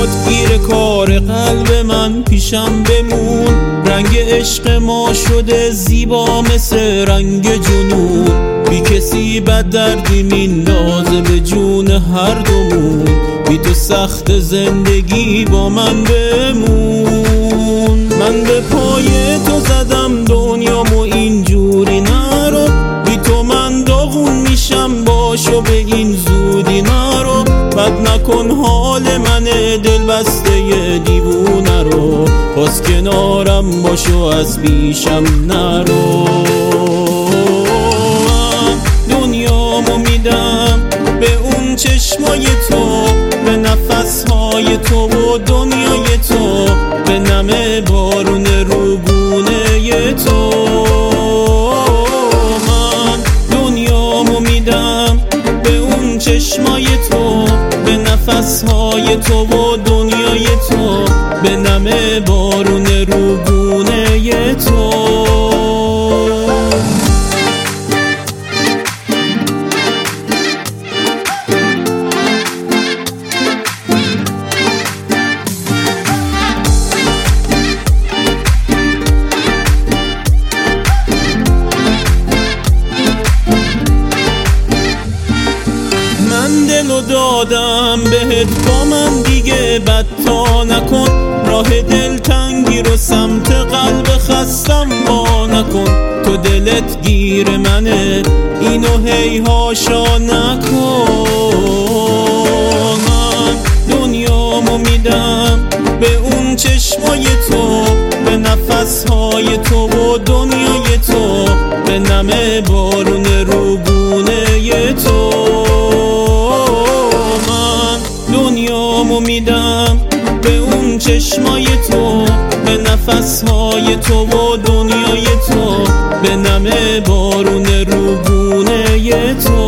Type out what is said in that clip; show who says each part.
Speaker 1: شد گیر کار قلب من پیشم بمون. رنگ عشق ما شده زیبا مثل رنگ جنون. بی کسی بد دردی میندازه به جون هر دومون. بی تو سخت زندگی با من بمون. من به پای تو زدم دنیامو اینجوری نرو. بی تو من داغون میشم باشو به این زودی نرو. بد نکن حال من دل بسته دیوونه رو. باز کنارم باشو از پیشم نرو. دنیامو میدم به اون چشمای تو، به نفسهای تو و دنیای تو، به نم بارون روگونه تو. من دنیامو میدم به اون چشمای تو، به نفسهای تو و دنیای تو، به نم بارون روگونه تو. دلو دادم بهت با من دیگه بدتا نکن. راه دلتنگی رو سمت قلب خستم با نکن. تو دلت گیر منه اینو هی هاشا نکن. من دنیامو میدم به اون چشمای تو، به نفسهای تو و دنیای تو، به نم بارون روگونه تو. دنیامو میدم به اون چشمای تو، به نفسهای تو و دنیای تو، به نم بارون روگونه تو.